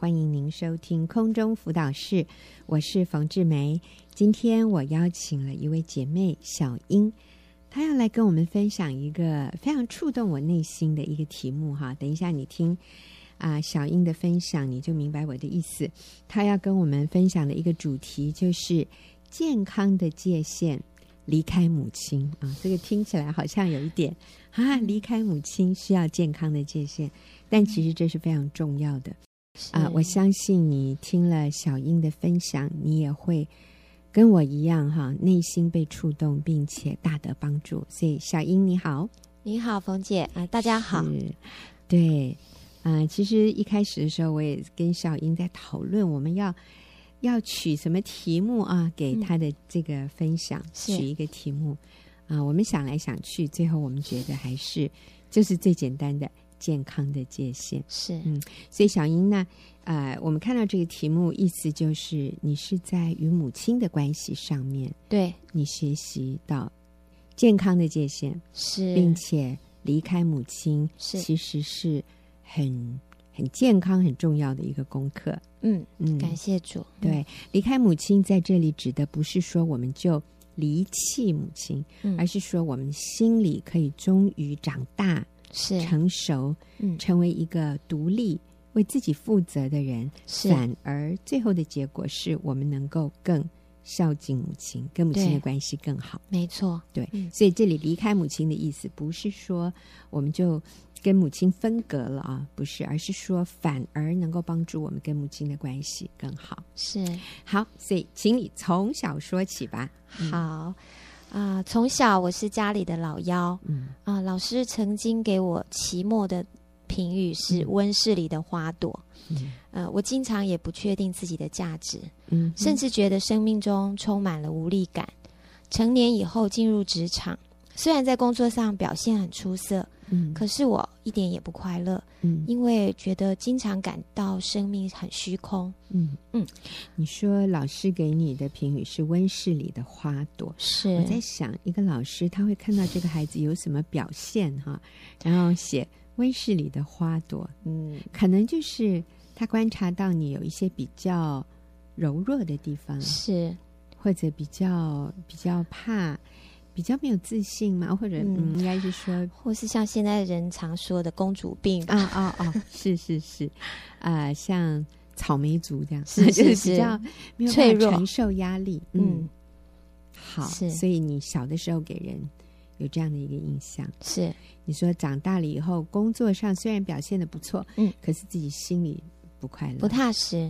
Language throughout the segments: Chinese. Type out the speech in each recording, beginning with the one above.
欢迎您收听空中辅导室，我是冯志梅。今天我邀请了一位姐妹小英，她要来跟我们分享一个非常触动我内心的一个题目哈。等一下你听小英的分享，你就明白我的意思。她要跟我们分享的一个主题就是健康的界限，离开母亲这个听起来好像有一点离开母亲需要健康的界限，但其实这是非常重要的我相信你听了小英的分享，你也会跟我一样内心被触动，并且大得帮助。所以小英你好。 你好冯姐大家好。 对其实一开始的时候我也跟小英在讨论我们要取什么题目给他的这个分享取一个题目我们想来想去，最后我们觉得还是就是最简单的健康的界限。 是所以小英呢我们看到这个题目，意思就是你是在与母亲的关系上面， 对， 你学习到健康的界限， 是， 并且离开母亲其实是很健康很重要的一个功课。 感谢主。 对，离开母亲在这里指的不是说我们就离弃母亲，而是说我们心里可以终于长大， 是成熟，成为一个独立为自己负责的人，反而最后的结果是我们能够更孝敬母亲，跟母亲的关系更好。 没错， 对，所以这里离开母亲的意思不是说我们就跟母亲分隔了不是，而是说反而能够帮助我们跟母亲的关系更好。 是， 好，所以请你从小说起吧。 好从小我是家里的老幺老师曾经给我期末的评语是温室里的花朵。我经常也不确定自己的价值，甚至觉得生命中充满了无力感。成年以后进入职场，虽然在工作上表现很出色，可是我一点也不快乐，因为觉得经常感到生命很虚空。 你说老师给你的评语是温室里的花朵， 是我在想一个老师他会看到这个孩子有什么表现然后写温室里的花朵，可能就是他观察到你有一些比较柔弱的地方， 是，或者比较怕，比较没有自信嘛，或者应该是说， 或是像现在人常说的公主病是像草莓族这样， 是就是比较没有脆弱， 承受压力。好，所以你小的时候给人有这样的一个印象。 是， 你说长大了以后工作上虽然表现得不错，可是自己心里不快乐， 不踏实。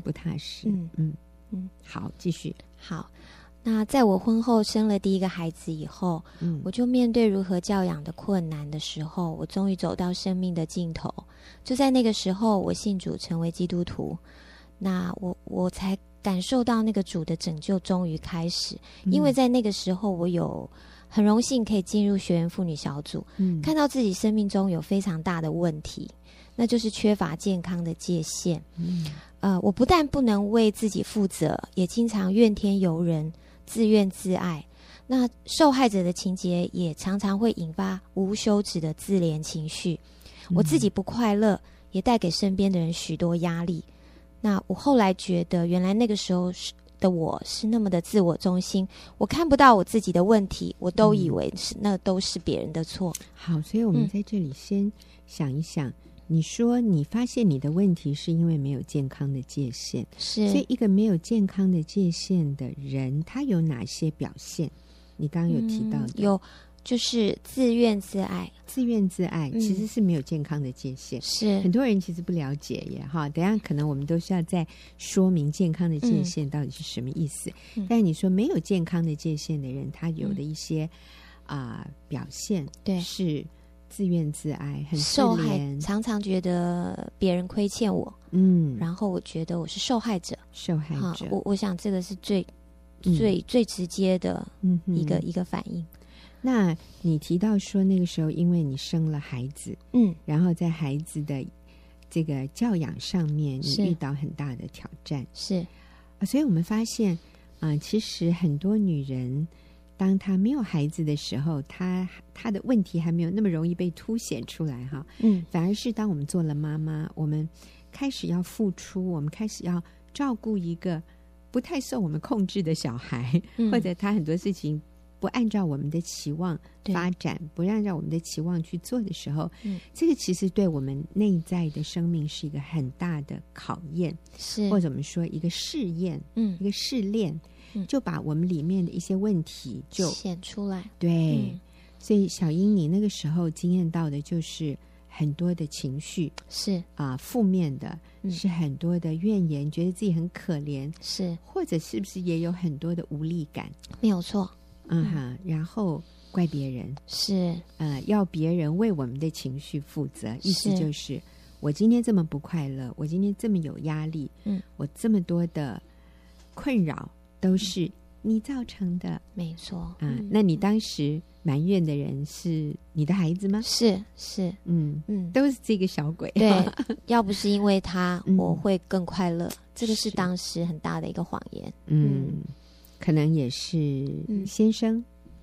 好，继续。 好，那在我婚后生了第一个孩子以后，我就面对如何教养的困难的时候，我终于走到生命的尽头。就在那个时候，我信主成为基督徒，那我才感受到那个主的拯救终于开始。因为在那个时候，我有很荣幸可以进入学员妇女小组，看到自己生命中有非常大的问题，那就是缺乏健康的界限。我不但不能为自己负责，也经常怨天尤人，自怨自艾。那受害者的情节也常常会引发无休止的自怜情绪。我自己不快乐，也带给身边的人许多压力。那我后来觉得，原来那个时候的我是那么的自我中心，我看不到我自己的问题，我都以为那都是别人的错。 好，所以我们在这里先想一想，你说你发现你的问题是因为没有健康的界限， 是， 所以一个没有健康的界限的人，他有哪些表现？你刚刚有提到的， 有就是自怨自艾。 自怨自艾其实是没有健康的界限， 是很多人其实不了解耶等一下可能我们都需要再说明健康的界限到底是什么意思。但你说没有健康的界限的人，他有的一些表现是自怨自艾，很自受害， 怜， 常常觉得别人亏欠我，然后我觉得我是受害者。我想这个是最直接的一个反应。 那你提到说那个时候因为你生了孩子，然后在孩子的这个教养上面你遇到很大的挑战， 是所以我们发现其实很多女人当她没有孩子的时候，她的问题还没有那么容易被凸显出来反而是当我们做了妈妈，我们开始要付出，我们开始要照顾一个不太受我们控制的小孩，或者他很多事情不按照我们的期望发展，不按照我们的期望去做的时候，这个其实对我们内在的生命是一个很大的考验， 是或者我们说一个试验，一个试炼，就把我们里面的一些问题就显出来。 对，所以小英，你那个时候经验到的就是很多的情绪， 是负面的，是很多的怨言，觉得自己很可怜， 是， 或者是不是也有很多的无力感？ 没有错。 然后怪别人， 是要别人为我们的情绪负责，意思就是我今天这么不快乐，我今天这么有压力，我这么多的困扰都是你造成的。 没错。 那你当时埋怨的人是你的孩子吗？ 是， 都是这个小鬼。 对，要不是因为他，我会更快乐。这个是当时很大的一个谎言。 可能也是先生，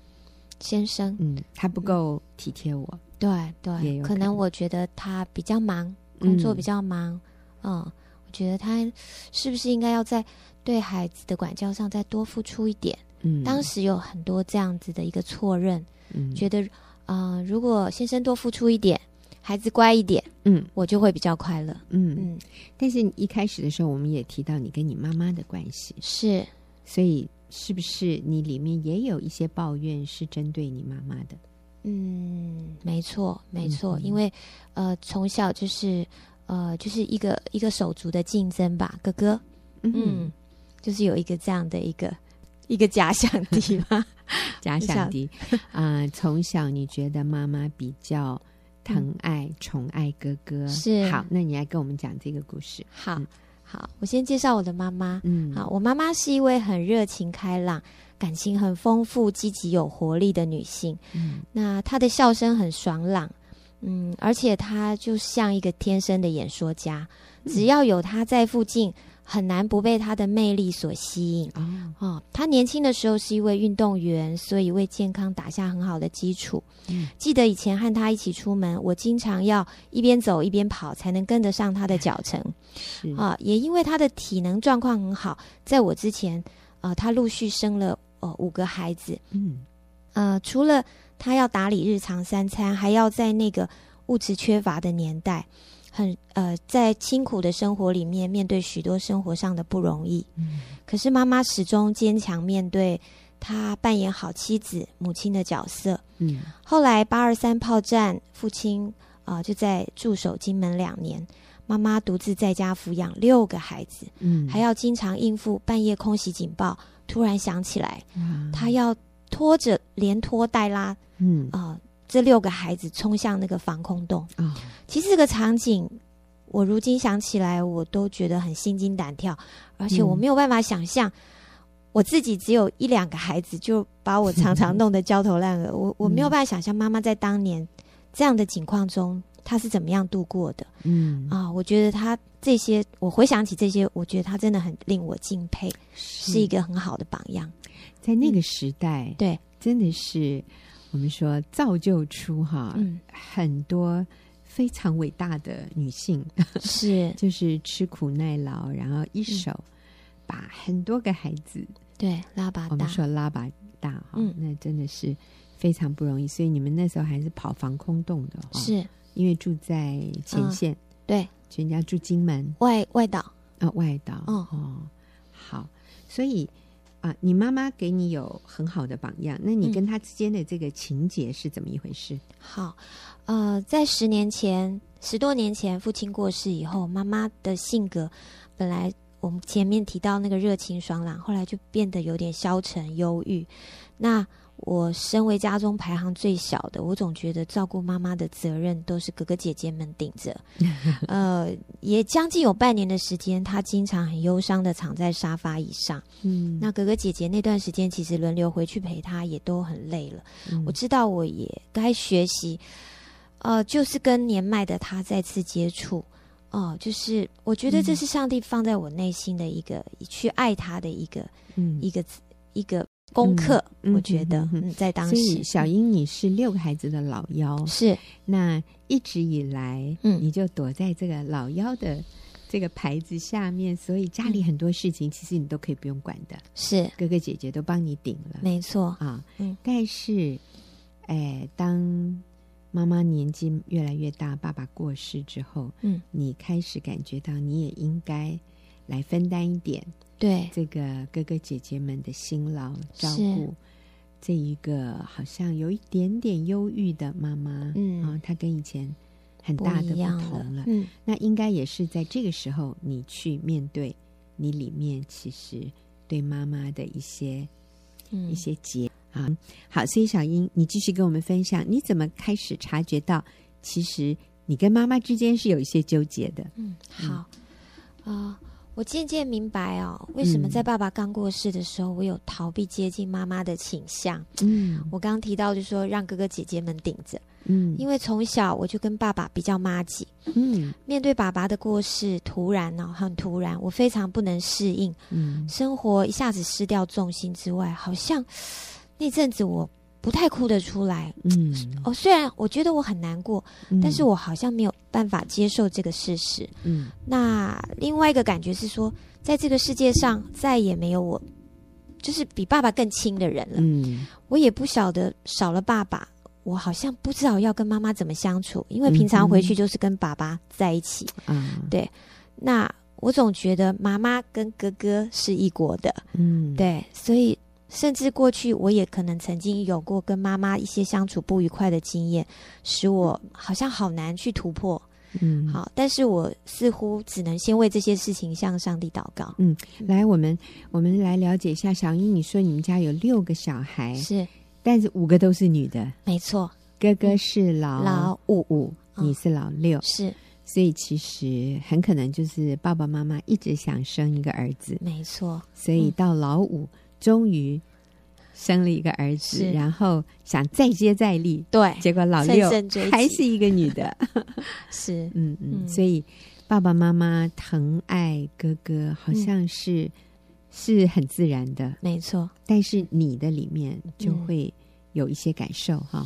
他不够体贴我。 对，可能我觉得他比较忙，工作比较忙。我觉得他是不是应该要在对孩子的管教上再多付出一点？当时有很多这样子的一个错认，觉得如果先生多付出一点，孩子乖一点，我就会比较快乐。 但是一开始的时候，我们也提到你跟你妈妈的关系， 是， 所以是不是你里面也有一些抱怨是针对你妈妈的？ 没错，因为从小就是一个手足的竞争吧，哥哥，就是有一个这样的一个假想敌嘛， 假想敌从小你觉得妈妈比较疼爱、宠爱哥哥， 是。 好，那你来跟我们讲这个故事。 好，我先介绍我的妈妈。好，我妈妈是一位很热情开朗、感情很丰富、积极有活力的女性。那她的笑声很爽朗，而且她就像一个天生的演说家，只要有她在附近，很难不被她的魅力所吸引。她年轻的时候是一位运动员，所以为健康打下很好的基础。记得以前和她一起出门，我经常要一边走一边跑，才能跟得上她的脚程。也因为她的体能状况很好，在我之前，她陆续生了5个孩子。除了她要打理日常3餐，还要在那个物质缺乏的年代，在辛苦的生活里面面对许多生活上的不容易。可是妈妈始终坚强面对，她扮演好妻子、母亲的角色。后来823炮战，父亲就在驻守金门2年，妈妈独自在家抚养6个孩子，还要经常应付半夜空袭警报，突然想起来，她要连拖带拉，这6个孩子冲向那个防空洞。其实这个场景，我如今想起来，我都觉得很心惊胆跳，而且我没有办法想象，我自己只有1-2个孩子，就把我常常弄得焦头烂额。我没有办法想象妈妈在当年这样的情况中，她是怎么样度过的。我觉得她这些，我回想起这些，我觉得她真的很令我敬佩，是一个很好的榜样。 在那个时代， 对， 真的是我们说造就出很多非常伟大的女性， 是就是吃苦耐劳，然后一手把很多个孩子拉拔大， 我们说拉拔大那真的是非常不容易。所以你们那时候还是跑防空洞的， 是因为住在前线， 对， 全家住金门外岛外岛好，所以你妈妈给你有很好的榜样，那你跟她之间的这个情节是怎么一回事？ 好，在10多年前父亲过世以后，妈妈的性格本来我们前面提到那个热情爽朗，后来就变得有点消沉忧郁。那我身为家中排行最小的，我总觉得照顾妈妈的责任都是哥哥姐姐们顶着。也将近有半年的时间，他经常很忧伤的躺在沙发椅上。那哥哥姐姐那段时间其实轮流回去陪他，也都很累了。我知道我也该学习，就是跟年迈的他再次接触。就是我觉得这是上帝放在我内心的一个去爱他的一个功课。我觉得在当时， 所以小英你是6个孩子的老幺， 是， 那一直以来你就躲在这个老幺的这个牌子下面，所以家里很多事情其实你都可以不用管的， 是哥哥姐姐都帮你顶了， 没错啊。但是当妈妈年纪越来越大，爸爸过世之后，你开始感觉到你也应该来分担一点对这个哥哥姐姐们的辛劳照顾这一个好像有一点点忧郁的妈妈，她跟以前很大的不同了。那应该也是在这个时候，你去面对你里面其实对妈妈的一些结啊。好，所以小英，你继续跟我们分享，你怎么开始察觉到，其实你跟妈妈之间是有一些纠结的？ 好我渐渐明白为什么在爸爸刚过世的时候，我有逃避接近妈妈的倾向。我刚刚提到就是说让哥哥姐姐们顶着，因为从小我就跟爸爸比较麻吉，面对爸爸的过世，很突然，我非常不能适应，生活一下子失掉重心之外，好像那阵子我不太哭得出来。虽然我觉得我很难过，但是我好像没有办法接受这个事实。那另外一个感觉是说，在这个世界上再也没有我就是比爸爸更亲的人了。我也不晓得少了爸爸，我好像不知道要跟妈妈怎么相处，因为平常回去就是跟爸爸在一起。对，那我总觉得妈妈跟哥哥是一国的。对，所以甚至过去我也可能曾经有过跟妈妈一些相处不愉快的经验，使我好像好难去突破。好，但是我似乎只能先为这些事情向上帝祷告。 来，我们来了解一下，小英，你说你们家有6个小孩， 是， 但是5个都是女的， 没错， 哥哥是老5，你是老6， 是， 所以其实很可能就是爸爸妈妈一直想生一个儿子， 没错， 所以到老5终于生了一个儿子，然后想再接再厉， 对， 结果老6还是一个女的。 是， 所以爸爸妈妈疼爱哥哥好像是很自然的， 没错， 但是你的里面就会有一些感受哈。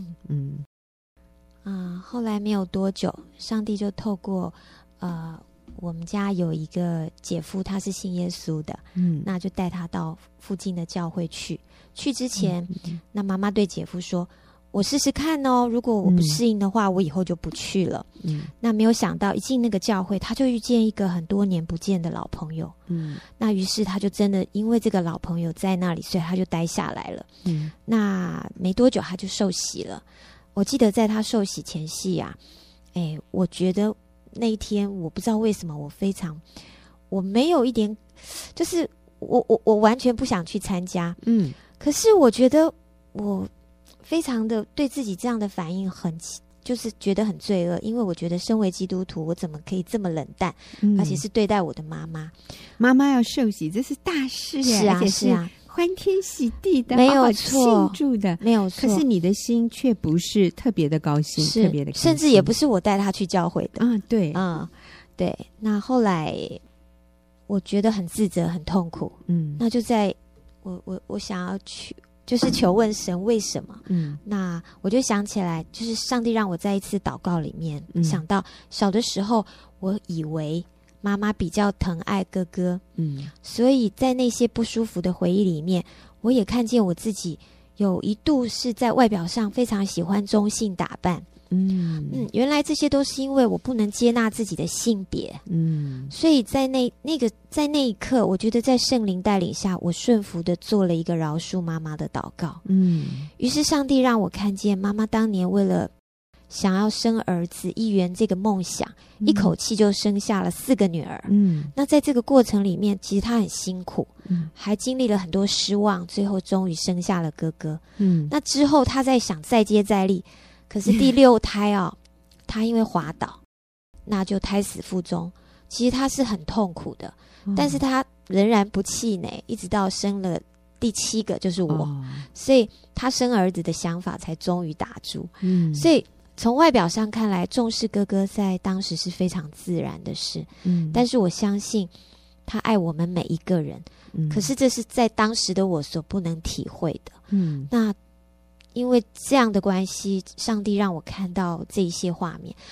后来没有多久，上帝就透过我们家有一个姐夫，他是信耶稣的，那就带他到附近的教会去之前，那妈妈对姐夫说，我试试看哦，如果我不适应的话，我以后就不去了。那没有想到一进那个教会，他就遇见一个很多年不见的老朋友。那于是他就真的因为这个老朋友在那里，所以他就待下来了。那没多久他就受洗了。我记得在他受洗前夕啊，我觉得那一天我不知道为什么我没有一点，就是我完全不想去参加。可是我觉得我非常的对自己这样的反应就是觉得很罪恶，因为我觉得身为基督徒，我怎么可以这么冷淡，而且是对待我的妈妈。 妈妈要受洗，这是大事耶， 是啊， 而且是欢天喜地的， 没有错， 庆祝的， 没有错。 可是你的心却不是特别的高兴，特别的开心， 甚至也不是我带他去教会的。 对， 对。那后来我觉得很自责，很痛苦。那就在我想要去，就是求问神为什么。那我就想起来，就是上帝让我在一次祷告里面想到，小的时候我以为妈妈比较疼爱哥哥，所以在那些不舒服的回忆里面，我也看见我自己有一度是在外表上非常喜欢中性打扮。原来这些都是因为我不能接纳自己的性别。所以在那一刻，我觉得在圣灵带领下，我顺服的做了一个饶恕妈妈的祷告。于是上帝让我看见妈妈当年为了想要生儿子一圆这个梦想，一口气就生下了4个女儿。那在这个过程里面，其实她很辛苦，还经历了很多失望，最后终于生下了哥哥。那之后她在想再接再厉，可是第6胎她因为滑倒，那就胎死腹中。其实她是很痛苦的，但是她仍然不气馁，一直到生了第7个就是我，所以她生儿子的想法才终于打住。所以从外表上看来，重视哥哥在当时是非常自然的事。但是我相信他爱我们每一个人。可是这是在当时的我所不能体会的。那因为这样的关系，上帝让我看到这一些画面，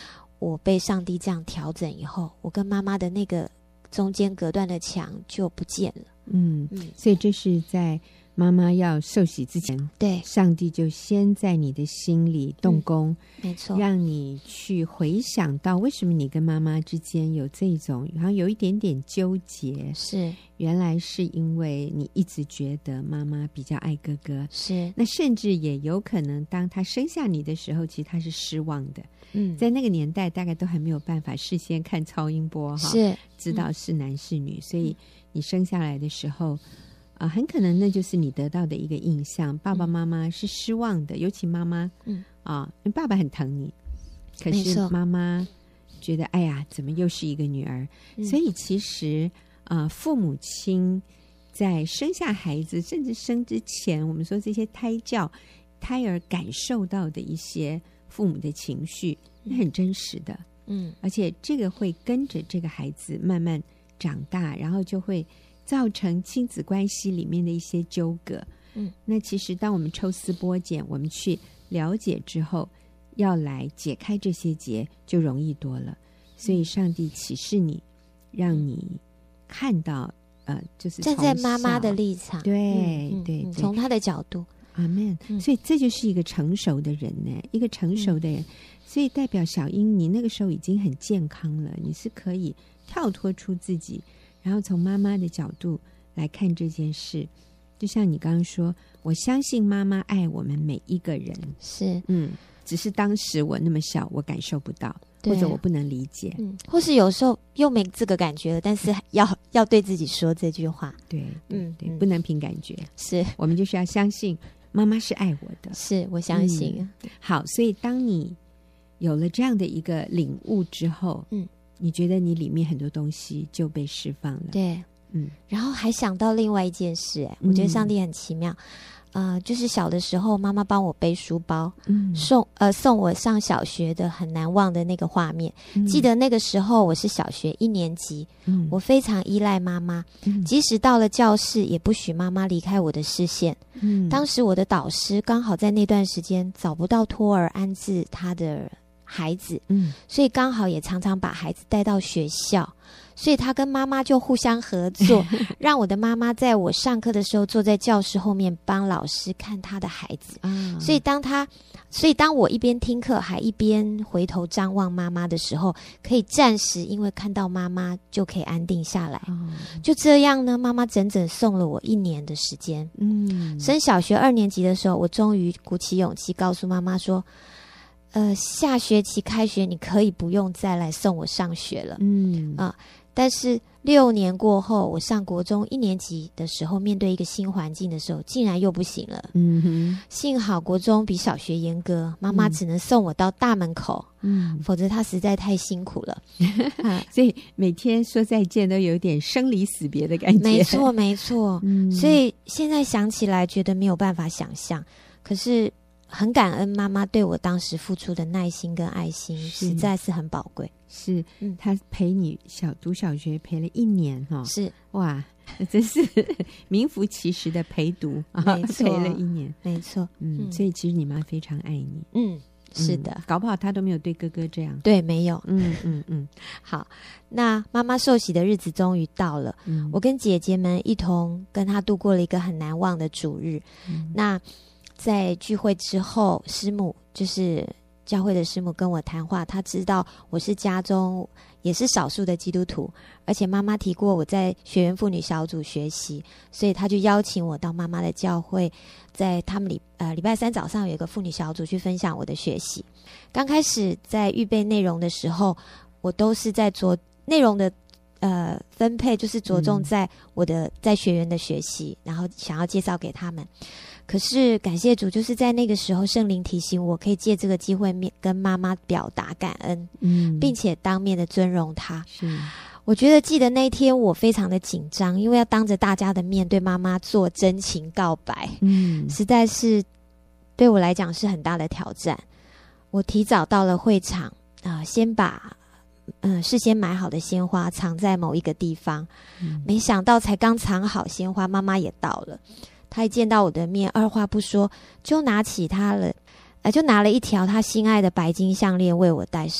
我被上帝这样调整以后，我跟妈妈的那个中间隔断的墙就不见了。 所以这是在妈妈要受洗之前， 对， 上帝就先在你的心里动工， 没错， 让你去回想到为什么你跟妈妈之间有这种好像有一点点纠结， 是原来是因为你一直觉得妈妈比较爱哥哥， 是， 那甚至也有可能当他生下你的时候，其实他是失望的。在那个年代大概都还没有办法事先看超音波是知道是男是女，所以你生下来的时候很可能那就是你得到的一个印象，爸爸妈妈是失望的，尤其妈妈因为爸爸很疼你，可是妈妈觉得哎呀怎么又是一个女儿，所以其实父母亲在生下孩子甚至生之前，我们说这些胎儿感受到的一些父母的情绪很真实的，而且这个会跟着这个孩子慢慢长大，然后就会造成亲子关系里面的一些纠葛。那其实当我们抽丝剥茧，我们去了解之后，要来解开这些结就容易多了。所以上帝启示你，让你看到就是站在妈妈的立场， 对， 从她的角度。 阿们。所以这就是一个成熟的人呢，一个成熟的人。所以代表小英你那个时候已经很健康了，你是可以跳脱出自己，然后从妈妈的角度来看这件事。就像你刚刚说，我相信妈妈爱我们每一个人， 是只是当时我那么小，我感受不到，或者我不能理解， 或是有时候又没这个感觉了，但是要对自己说这句话。 对，不能凭感觉， 是我们就是要相信妈妈是爱我的， 是我相信。 好，所以当你有了这样的一个领悟之后，你觉得你里面很多东西就被释放了。 对，然后还想到另外一件事，我觉得上帝很奇妙。就是小的时候妈妈帮我背书包，送我上小学的很难忘的那个画面。记得那个时候我是小学1年级，我非常依赖妈妈，即使到了教室也不许妈妈离开我的视线。当时我的导师刚好在那段时间找不到托儿安置他的孩子，所以刚好也常常把孩子带到学校，所以他跟妈妈就互相合作让我的妈妈在我上课的时候坐在教室后面帮老师看他的孩子，所以当我一边听课还一边回头张望妈妈的时候，可以暂时因为看到妈妈就可以安定下来。就这样呢，妈妈整整送了我1年的时间。升小学2年级的时候，我终于鼓起勇气告诉妈妈说，下学期开学你可以不用再来送我上学了。但是6年过后，我上国中1年级的时候，面对一个新环境的时候，竟然又不行了。幸好国中比小学严格，妈妈只能送我到大门口，否则她实在太辛苦了。 所以每天说再见都有点生离死别的感觉。 没错没错。所以现在想起来觉得没有办法想象，可是很感恩妈妈对我当时付出的耐心跟爱心，实在是很宝贵。 是，他陪你读小学陪了1年是， 哇，真是名副其实的陪读没错， 陪了1年， 没错。 所以其实你妈非常爱你。 是的， 搞不好她都没有对哥哥这样。 对，没有。好，那妈妈受洗的日子终于到了，我跟姐姐们一同跟她度过了一个很难忘的主日。那在聚会之后，师母就是教会的师母跟我谈话，她知道我是家中也是少数的基督徒，而且妈妈提过我在学员妇女小组学习，所以她就邀请我到妈妈的教会，在他们礼拜3早上有一个妇女小组去分享我的学习。刚开始在预备内容的时候，我都是在做内容的分配，就是着重在我的在学员的学习，然后想要介绍给他们。可是感谢主，就是在那个时候圣灵提醒我，可以借这个机会跟妈妈表达感恩，并且当面的尊荣她。我觉得记得那一天我非常的紧张，因为要当着大家的面对妈妈做真情告白，实在是对我来讲是很大的挑战。我提早到了会场，先把事先买好的鲜花藏在某一个地方，没想到才刚藏好鲜花，妈妈也到了。她一见到我的面，二话不说就拿了一条她心爱的白金项链为我戴上，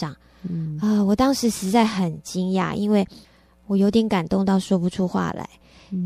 我当时实在很惊讶，因为我有点感动到说不出话来。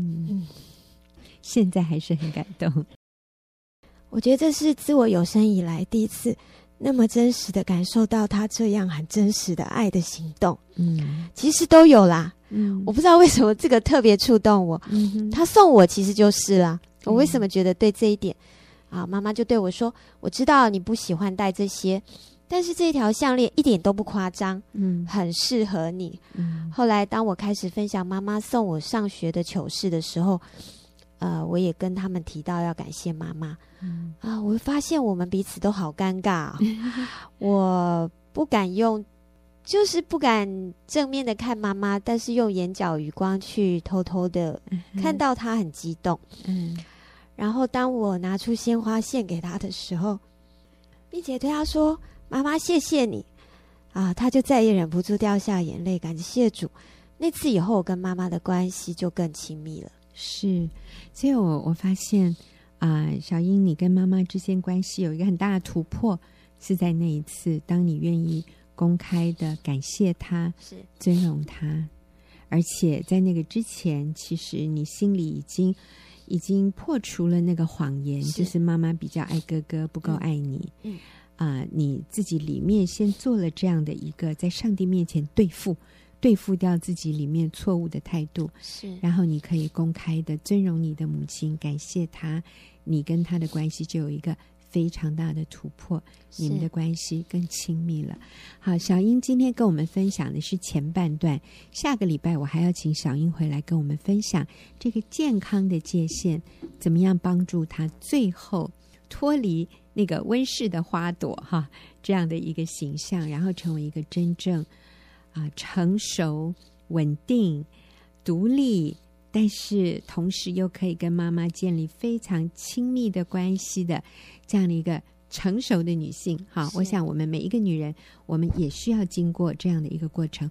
现在还是很感动。 我觉得这是自我有生以来第一次那么真实的感受到他这样很真实的爱的行动。其实都有啦。我不知道为什么这个特别触动我。他送我其实就是啦。我为什么觉得对这一点妈妈就对我说，我知道你不喜欢戴这些，但是这条项链一点都不夸张，很适合你。后来当我开始分享妈妈送我上学的糗事的时候，我也跟他们提到要感谢妈妈。我发现我们彼此都好尴尬。我不敢就是不敢正面的看妈妈，但是用眼角余光去偷偷的看到她很激动。然后当我拿出鲜花献给她的时候，并且对她说妈妈谢谢你她就再也忍不住掉下眼泪，感谢主。那次以后我跟妈妈的关系就更亲密了。 是，所以我发现小英你跟妈妈之间关系有一个很大的突破，是在那一次当你愿意公开的感谢她，尊荣她。而且在那个之前，其实你心里已经破除了那个谎言，就是妈妈比较爱哥哥，不够爱你。你自己里面先做了这样的一个在上帝面前对付掉自己里面错误的态度，然后你可以公开的尊荣你的母亲，感谢她，你跟她的关系就有一个非常大的突破，你们的关系更亲密了。好，小英今天跟我们分享的是前半段，下个礼拜我还要请小英回来跟我们分享这个健康的界限怎么样帮助她最后脱离那个温室的花朵这样的一个形象，然后成为一个真正成熟、稳定、独立，但是同时又可以跟妈妈建立非常亲密的关系的这样的一个成熟的女性。好，我想我们每一个女人，我们也需要经过这样的一个过程。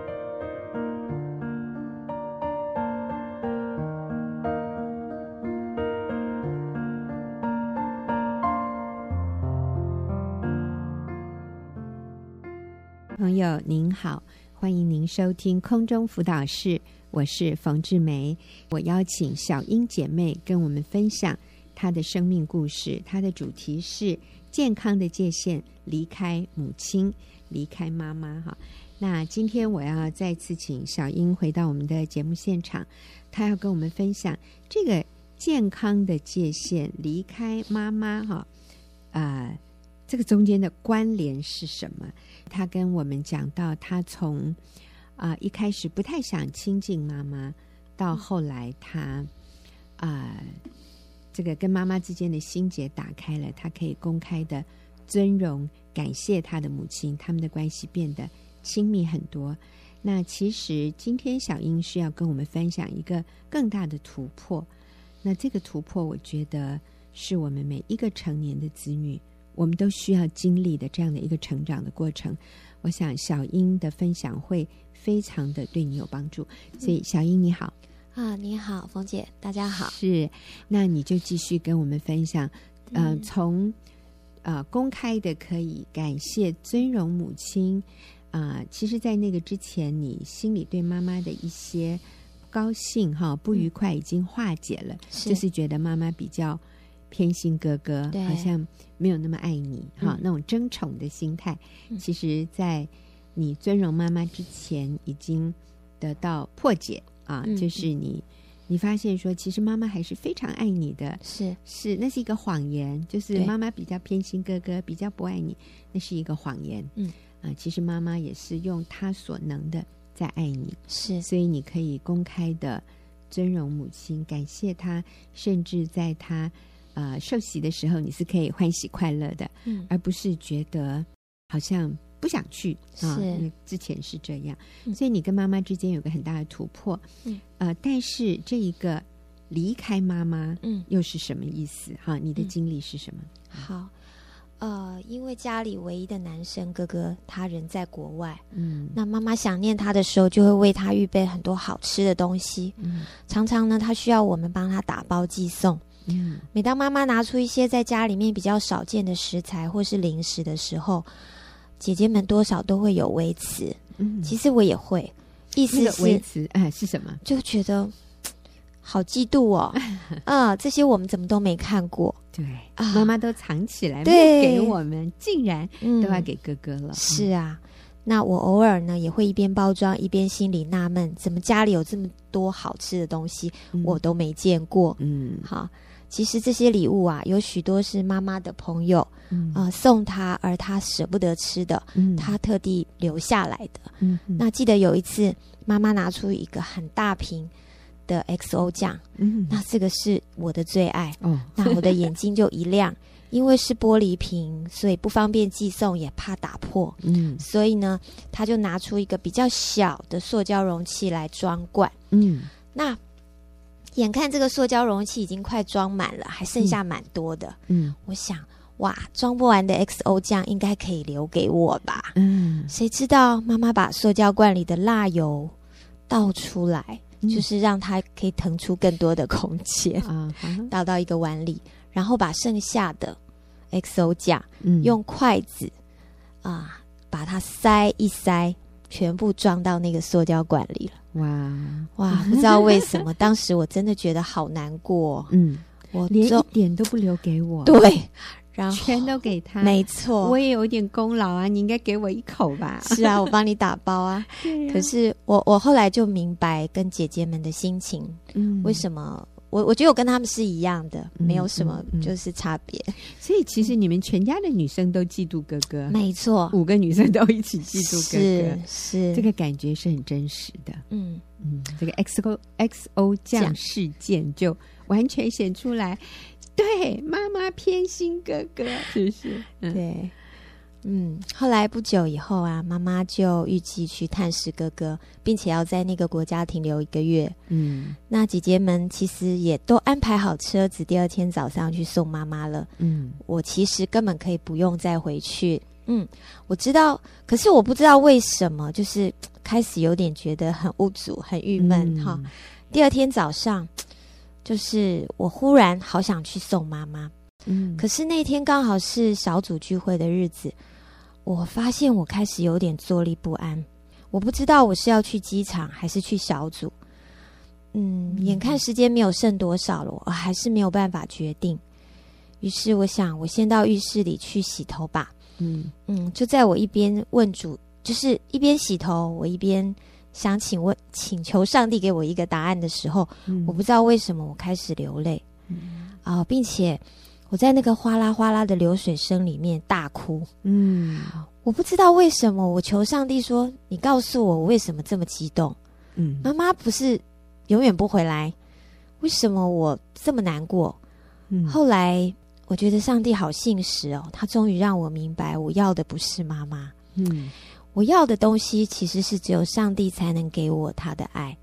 朋友您好，欢迎您收听空中辅导室，我是冯志梅。我邀请小英姐妹跟我们分享她的生命故事，她的主题是健康的界限，离开母亲，离开妈妈。那今天我要再次请小英回到我们的节目现场，她要跟我们分享这个健康的界限，离开妈妈这个中间的关联是什么？他跟我们讲到，他从一开始不太想亲近妈妈，到后来他这个跟妈妈之间的心结打开了，他可以公开的尊荣感谢他的母亲，他们的关系变得亲密很多。那其实今天小英是要跟我们分享一个更大的突破，那这个突破我觉得是我们每一个成年的子女我们都需要经历的这样的一个成长的过程。我想小英的分享会非常的对你有帮助，所以小英你好。 你好，冯姐，大家好。 是，那你就继续跟我们分享从公开的可以感谢尊荣母亲其实在那个之前你心里对妈妈的一些不高兴不愉快已经化解了，就是觉得妈妈比较偏心哥哥，好像没有那么爱你那种争宠的心态其实在你尊荣妈妈之前已经得到破解就是你发现说其实妈妈还是非常爱你的，是那是一个谎言，就是妈妈比较偏心哥哥，比较不爱你，那是一个谎言其实妈妈也是用她所能的在爱你，所以你可以公开的尊荣母亲，感谢她，甚至在她受洗的时候你是可以欢喜快乐的而不是觉得好像不想去因为之前是这样所以你跟妈妈之间有个很大的突破但是这一个离开妈妈又是什么意思你的经历是什么？ 好因为家里唯一的男生哥哥他人在国外那妈妈想念他的时候就会为他预备很多好吃的东西常常呢他需要我们帮他打包寄送每当妈妈拿出一些在家里面比较少见的食材或是零食的时候， 姐姐们多少都会有微词，其实我也会，意思是、 那个微词是什么？ 就觉得好嫉妒哦，这些我们怎么都没看过？ 对，妈妈都藏起来， 对， 没有给我们，竟然都要给哥哥了。 是啊，那我偶尔呢也会一边包装一边心里纳闷，怎么家里有这么多好吃的东西，我都没见过。好，其实这些礼物啊，有许多是妈妈的朋友送她，而她舍不得吃的，她特地留下来的。那记得有一次，妈妈拿出一个很大瓶的 XO 酱，那这个是我的最爱。那我的眼睛就一亮，因为是玻璃瓶，所以不方便寄送，也怕打破。所以呢，他就拿出一个比较小的塑胶容器来装罐。那眼看这个塑胶容器已经快装满了，还剩下蛮多的。我想，哇，装不完的 XO 酱应该可以留给我吧。谁知道妈妈把塑胶罐里的蜡油倒出来，就是让它可以腾出更多的空间，倒到一个碗里，然后把剩下的 XO 酱用筷子把它塞一塞，全部装到那个塑胶管里了。哇，不知道为什么当时我真的觉得好难过。我连一点都不留给我。 对，然后全都给他。 没错， 我也有点功劳啊，你应该给我一口吧。 是啊，我帮你打包啊。可是我后来就明白跟姐姐们的心情，为什么我觉得我跟他们是一样的，没有什么就是差别。 所以其实你们全家的女生都嫉妒哥哥。 没错 ，5个女生都一起嫉妒哥哥， 是这个感觉是很真实的。这个 XO 酱事件就完全显出来，对，妈妈偏心哥哥，是不是？ 对。后来不久以后啊，妈妈就预计去探视哥哥，并且要在那个国家停留1个月。那姐姐们其实也都安排好车子，第2天早上去送妈妈了。我其实根本可以不用再回去。我知道，可是我不知道为什么，就是开始有点觉得很无助、很郁闷哈。第2天早上，就是我忽然好想去送妈妈。可是那天刚好是小组聚会的日子，我发现我开始有点坐立不安，我不知道我是要去机场还是去小组。眼看时间没有剩多少了，我还是没有办法决定。于是我想，我先到浴室里去洗头吧。就在我一边问主，就是一边洗头，我一边想请求上帝给我一个答案的时候，我不知道为什么我开始流泪并且我在那个哗啦哗啦的流水声里面大哭。我不知道为什么，我求上帝说，你告诉我为什么这么激动。妈妈不是永远不回来，为什么我这么难过？后来我觉得上帝好信实哦，他终于让我明白，我要的不是妈妈。我要的东西其实是只有上帝才能给我他的爱。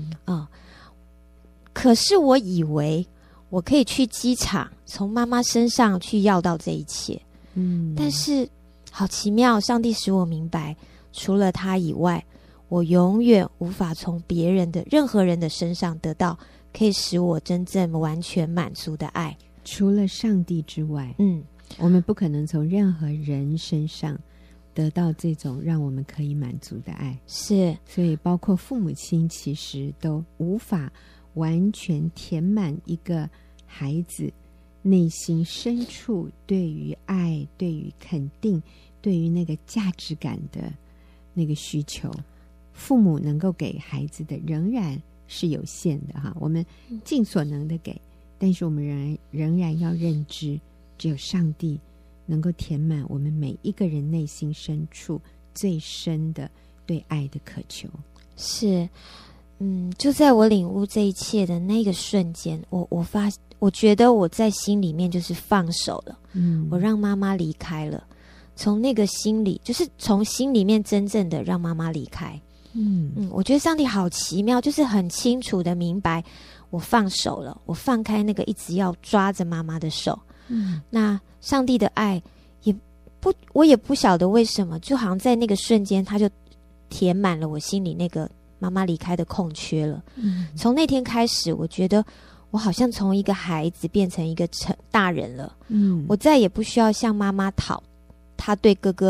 可是我以为我可以去机场从妈妈身上去要到这一切。但是好奇妙，上帝使我明白，除了他以外，我永远无法从别人的任何人的身上得到可以使我真正完全满足的爱。 除了上帝之外，我们不可能从任何人身上得到这种让我们可以满足的爱。 是， 所以包括父母亲其实都无法完全填满一个孩子内心深处对于爱、对于肯定、对于那个价值感的那个需求。父母能够给孩子的仍然是有限的哈，我们尽所能的给，但是我们仍然要认知，只有上帝能够填满我们每一个人内心深处最深的对爱的渴求。 是，就在我领悟这一切的那个瞬间，我觉得我在心里面就是放手了。我让妈妈离开了，从那个心里，就是从心里面真正的让妈妈离开。我觉得上帝好奇妙，就是很清楚的明白我放手了，我放开那个一直要抓着妈妈的手。那上帝的爱我也不晓得为什么，就好像在那个瞬间他就填满了我心里那个妈妈离开的空缺了。从那天开始，我觉得我好像从一个孩子变成一个大人了。我再也不需要向妈妈讨他对哥哥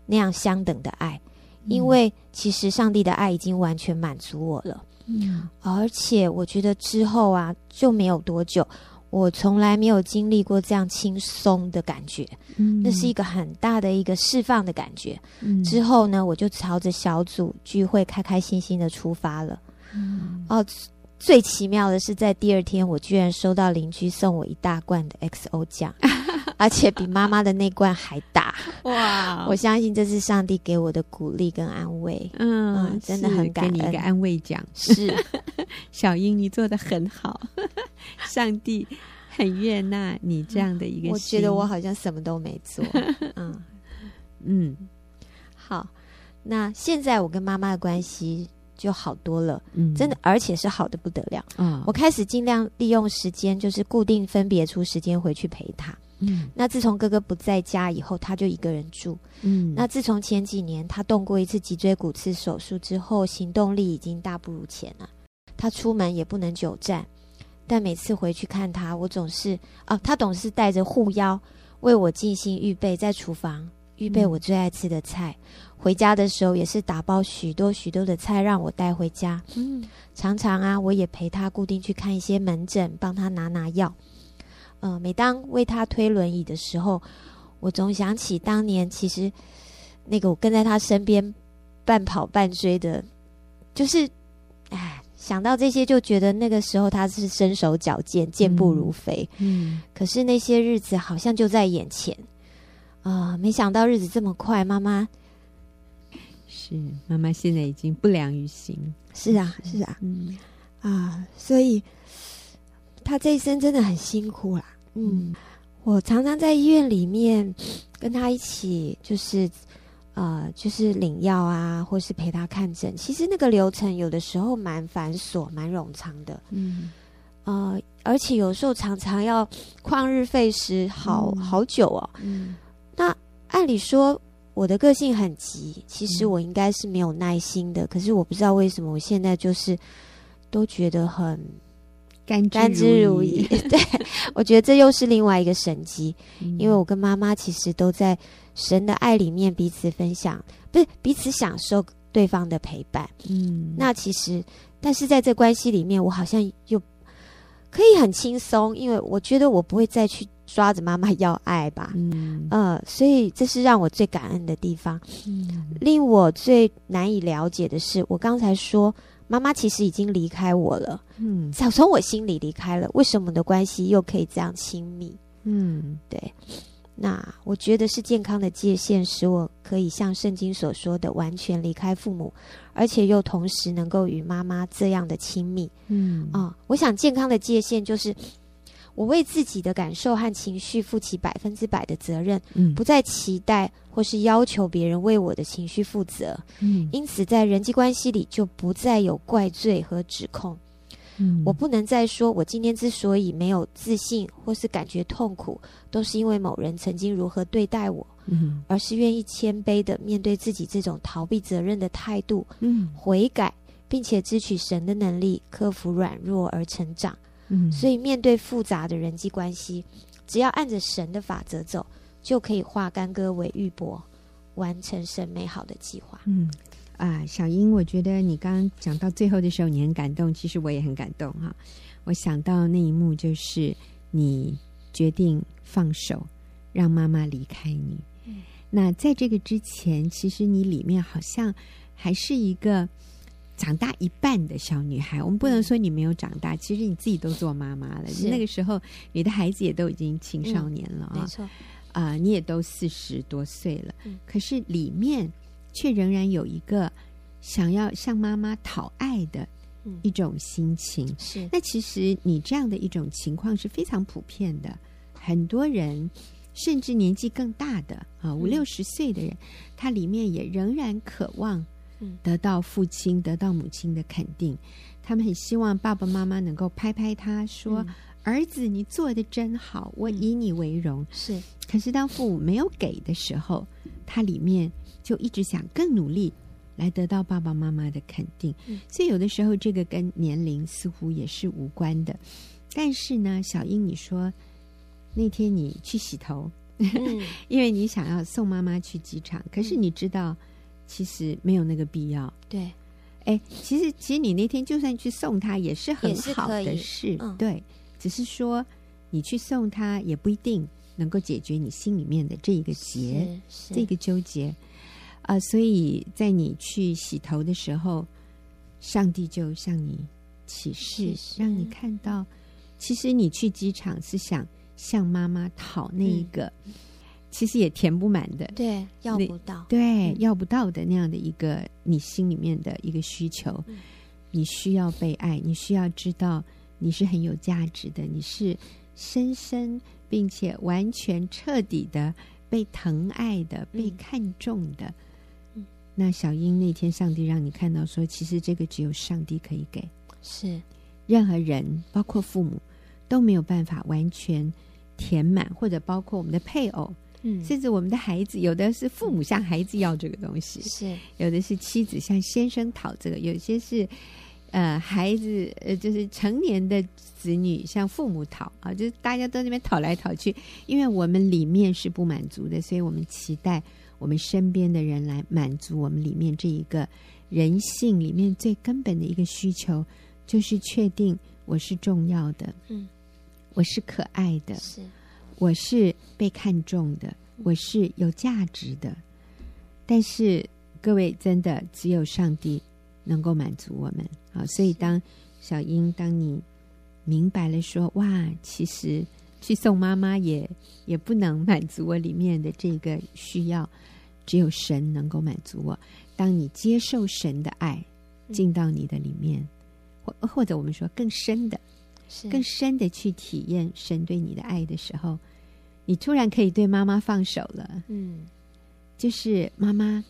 那样相等的爱，因为其实上帝的爱已经完全满足我了。而且我觉得之后啊，就没有多久，我从来没有经历过这样轻松的感觉，那是一个很大的一个释放的感觉。之后呢，我就朝着小组聚会开开心心的出发了。最奇妙的是，在第二天，我居然收到邻居送我一大罐的 XO 酱，而且比妈妈的那罐还大。哇！我相信这是上帝给我的鼓励跟安慰。真的很感恩， 给你一个安慰奖。 是， 小英，你做得很好，上帝很悦纳你这样的一个心。 我觉得我好像什么都没做。好，那现在我跟妈妈的关系就好多了，真的，而且是好的不得了。我开始尽量利用时间，就是固定分别出时间回去陪她。那自从哥哥不在家以后，他就一个人住。那自从前几年他动过一次脊椎骨刺手术之后，行动力已经大不如前了。他出门也不能久站，但每次回去看他，我总是他总是带着护腰为我精心预备，在厨房预备我最爱吃的菜。回家的时候也是打包许多许多的菜让我带回家。常常啊，我也陪他固定去看一些门诊，帮他拿药。每当为他推轮椅的时候，我总想起当年其实那个我跟在他身边半跑半追的，就是想到这些就觉得那个时候他是身手矫健，健步如飞。可是那些日子好像就在眼前。没想到日子这么快，妈妈现在已经不良于行。 是啊，所以他这一生真的很辛苦啦。我常常在医院里面跟他一起，就是领药啊，或是陪他看诊。其实那个流程有的时候蛮繁琐、蛮冗长的。而且有时候常常要旷日费时，好久哦。那按理说我的个性很急，其实我应该是没有耐心的。可是我不知道为什么，我现在就是都觉得很甘之如饴。对，我觉得这又是另外一个神迹。因为我跟妈妈其实都在神的爱里面彼此分享，不是彼此享受对方的陪伴。那其实但是在这关系里面，我好像又可以很轻松，因为我觉得我不会再去抓着妈妈要爱吧。所以这是让我最感恩的地方。令我最难以了解的是，我刚才说妈妈其实已经离开我了，从我心里离开了，为什么我的关系又可以这样亲密？对，那我觉得是健康的界限使我可以像圣经所说的完全离开父母，而且又同时能够与妈妈这样的亲密。我想健康的界限就是我为自己的感受和情绪负起100%的责任，不再期待或是要求别人为我的情绪负责。因此在人际关系里就不再有怪罪和指控。我不能再说我今天之所以没有自信或是感觉痛苦，都是因为某人曾经如何对待我，而是愿意谦卑的面对自己这种逃避责任的态度，悔改，并且支取神的能力，克服软弱而成长。所以面对复杂的人际关系，只要按着神的法则走，就可以化干戈为玉帛，完成神美好的计划。 小英，我觉得你刚刚讲到最后的时候你很感动，其实我也很感动哈。我想到那一幕就是你决定放手让妈妈离开你。那在这个之前，其实你里面好像还是一个长大一半的小女孩。我们不能说你没有长大，其实你自己都做妈妈了。那个时候你的孩子也都已经青少年了没错。 你也都40多岁了。可是里面却仍然有一个想要向妈妈讨爱的一种心情。 是， 那其实你这样的一种情况是非常普遍的，很多人甚至年纪更大的50、60岁的人，他里面也仍然渴望得到父亲得到母亲的肯定。他们很希望爸爸妈妈能够拍拍他说，儿子你做得真好，我以你为荣。 是， 可是当父母没有给的时候，他里面就一直想更努力来得到爸爸妈妈的肯定。所以有的时候这个跟年龄似乎也是无关的。但是呢，小英你说那天你去洗头， 因为你想要送妈妈去机场，可是你知道其实没有那个必要。 对， 其实你那天就算去送她也是很好的事，对，只是说你去送她也不一定能够解决你心里面的这一个结，这个纠结所以在你去洗头的时候，上帝就向你启示，让你看到其实你去机场是想向妈妈讨那一个其实也填不满的， 对，要不到， 对，要不到的那样的一个你心里面的一个需求，你需要被爱，你需要知道你是很有价值的，你是深深并且完全彻底的被疼爱的，被看重的。那小英那天上帝让你看到说，其实这个只有上帝可以给， 是任何人包括父母都没有办法完全填满，或者包括我们的配偶，甚至我们的孩子，有的是父母向孩子要这个东西， 是有的是妻子向先生讨这个，有些是孩子就是成年的子女向父母讨啊，就是大家都那边讨来讨去，因为我们里面是不满足的，所以我们期待我们身边的人来满足我们里面这一个人性里面最根本的一个需求，就是确定我是重要的，我是可爱的， 是我是被看重的，我是有价值的。但是各位，真的只有上帝能够满足我们啊！所以当小英，当你明白了说，哇，其实去送妈妈也不能满足我里面的这个需要，只有神能够满足我。当你接受神的爱进到你的里面，或者我们说更深的去体验神对你的爱的时候，你突然可以对妈妈放手了。就是妈妈，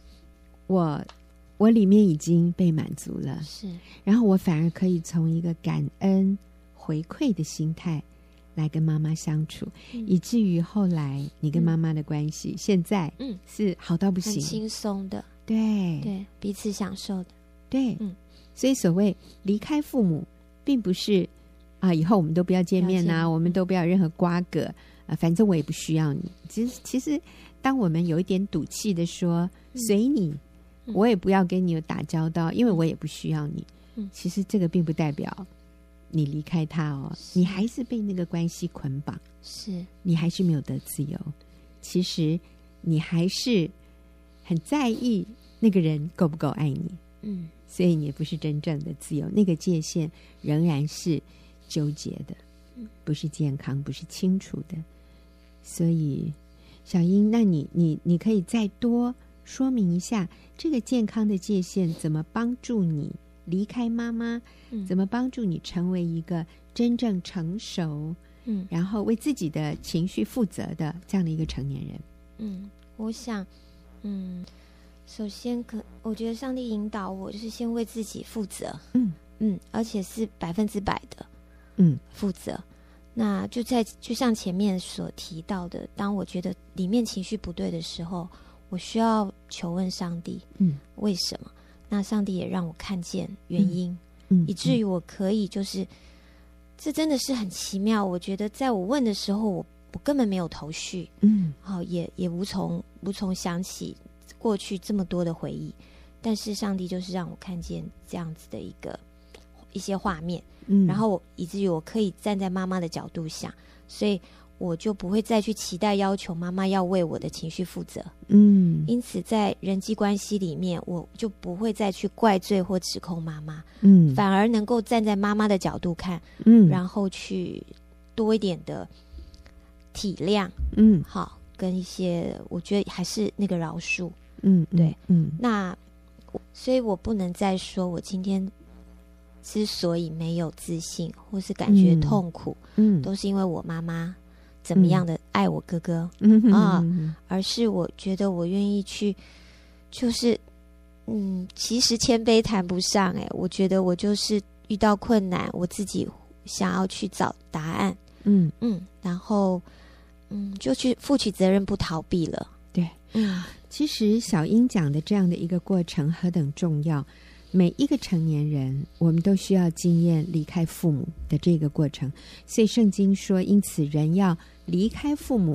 我里面已经被满足了， 是， 然后我反而可以从一个感恩回馈的心态来跟妈妈相处，以至于后来你跟妈妈的关系现在是好到不行， 很轻松的， 对， 彼此享受的， 对，所以所谓离开父母，并不是以后我们都不要见面啊，我们都不要任何瓜葛反正我也不需要你。其实当我们有一点赌气的说随你，我也不要跟你有打交道，因为我也不需要你，其实这个并不代表你离开他哦，你还是被那个关系捆绑， 是你还是没有得自由。其实你还是很在意那个人够不够爱你，所以你也不是真正的自由，那个界限仍然是纠结的，不是健康，不是清楚的。所以小英，那你可以再多说明一下这个健康的界限怎么帮助你离开妈妈，怎么帮助你成为一个真正成熟，然后为自己的情绪负责的这样的一个成年人。 我想首先我觉得上帝引导我就是先为自己负责，而且是100%的负责。那就像前面所提到的，当我觉得里面情绪不对的时候，我需要求问上帝，为什么？那上帝也让我看见原因，以至于我可以就是这真的是很奇妙。我觉得在我问的时候，我根本没有头绪，也无从想起过去这么多的回忆，但是上帝就是让我看见这样子的一些画面，然后以至于我可以站在妈妈的角度想，所以我就不会再去期待要求妈妈要为我的情绪负责，因此在人际关系里面，我就不会再去怪罪或指控妈妈，反而能够站在妈妈的角度看，然后去多一点的体谅，好，跟一些我觉得还是那个饶恕，对，那所以我不能再说我今天之所以没有自信或是感觉痛苦，都是因为我妈妈怎么样的爱我哥哥，而是我觉得我愿意去，就是其实谦卑谈不上，我觉得我就是遇到困难，我自己想要去找答案，然后就去负起责任，不逃避了。 对，其实小英讲的这样的一个过程何等重要。每一个成年人，我们都需要经验离开父母的这个过程。所以圣经说，因此人要离开父母，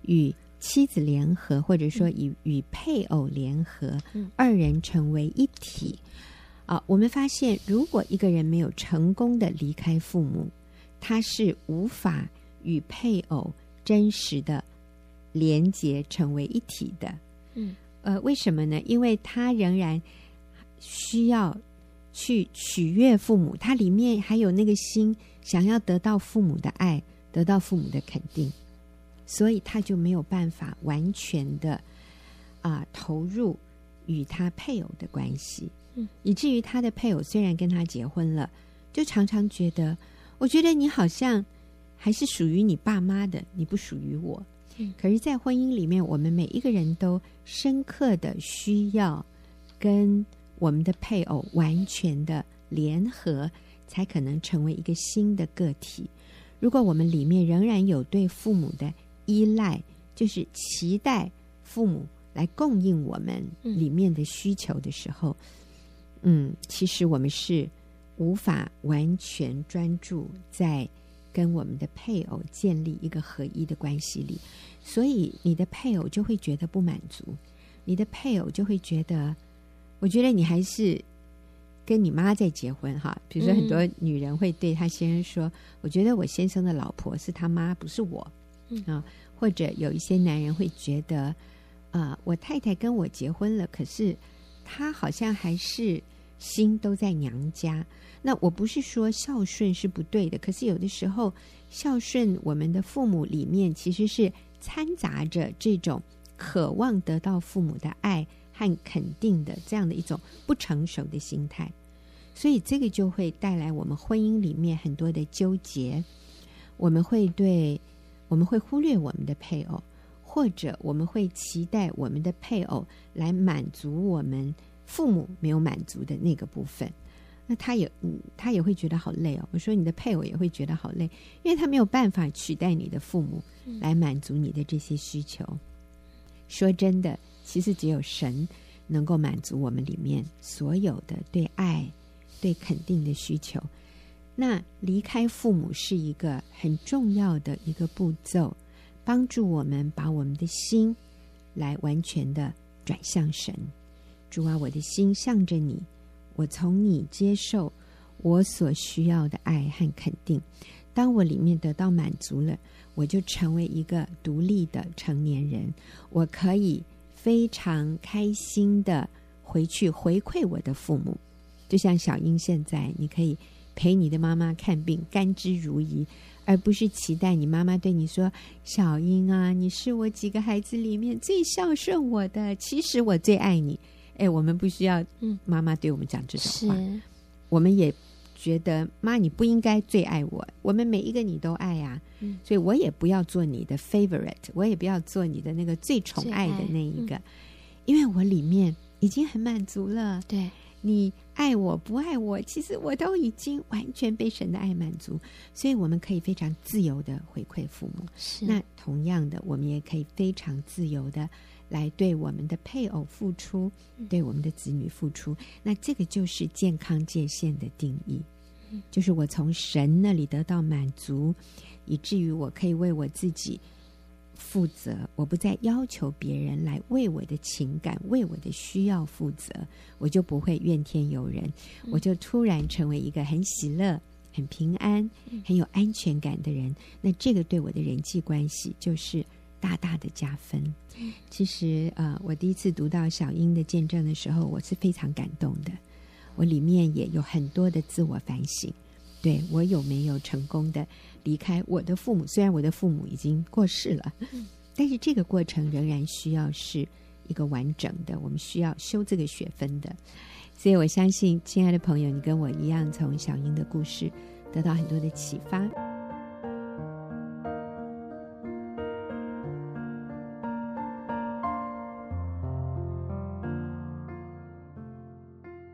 与妻子联合，或者说与配偶联合，二人成为一体。我们发现如果一个人没有成功的离开父母，他是无法与配偶真实的连结成为一体的。为什么呢？因为他仍然需要去取悦父母，他里面还有那个心想要得到父母的爱，得到父母的肯定，所以他就没有办法完全的投入与他配偶的关系，以至于他的配偶虽然跟他结婚了，就常常觉得，我觉得你好像还是属于你爸妈的，你不属于我。可是在婚姻里面，我们每一个人都深刻的需要跟我们的配偶完全的联合，才可能成为一个新的个体。如果我们里面仍然有对父母的依赖，就是期待父母来供应我们里面的需求的时候，其实我们是无法完全专注在跟我们的配偶建立一个合一的关系里，所以你的配偶就会觉得不满足，你的配偶就会觉得，我觉得你还是跟你妈在结婚哈。比如说很多女人会对她先生说，我觉得我先生的老婆是他妈，不是我。或者有一些男人会觉得我太太跟我结婚了，可是她好像还是心都在娘家。那我不是说孝顺是不对的，可是有的时候孝顺我们的父母里面其实是掺杂着这种渴望得到父母的爱和肯定的这样的一种不成熟的心态，所以这个就会带来我们婚姻里面很多的纠结。我们会忽略我们的配偶，或者我们会期待我们的配偶来满足我们父母没有满足的那个部分。那他也会觉得好累哦。我说你的配偶也会觉得好累，因为他没有办法取代你的父母来满足你的这些需求。说真的，其实只有神能够满足我们里面所有的对爱、对肯定的需求。那离开父母是一个很重要的一个步骤，帮助我们把我们的心来完全的转向神。主啊，我的心向着你，我从你接受我所需要的爱和肯定。当我里面得到满足了，我就成为一个独立的成年人，我可以非常开心的回去回馈我的父母。就像小英现在，你可以陪你的妈妈看病，甘之如饴，而不是期待你妈妈对你说，小英啊，你是我几个孩子里面最孝顺我的，其实我最爱你。我们不需要妈妈对我们讲这种话，我们也觉得妈你不应该最爱我，我们每一个你都爱啊，所以我也不要做你的 favorite， 我也不要做你的那个最宠爱的那一个，因为我里面已经很满足了。对，你爱我不爱我，其实我都已经完全被神的爱满足，所以我们可以非常自由的回馈父母。那同样的，我们也可以非常自由的来对我们的配偶付出，对我们的子女付出。那这个就是健康界限的定义，就是我从神那里得到满足，以至于我可以为我自己负责，我不再要求别人来为我的情感、为我的需要负责，我就不会怨天尤人，我就突然成为一个很喜乐、很平安、很有安全感的人。那这个对我的人际关系就是大大的加分。其实我第一次读到小英的见证的时候，我是非常感动的，我里面也有很多的自我反省，对我有没有成功的离开我的父母，虽然我的父母已经过世了，但是这个过程仍然需要是一个完整的，我们需要修这个学分的。所以我相信亲爱的朋友，你跟我一样从小英的故事得到很多的启发。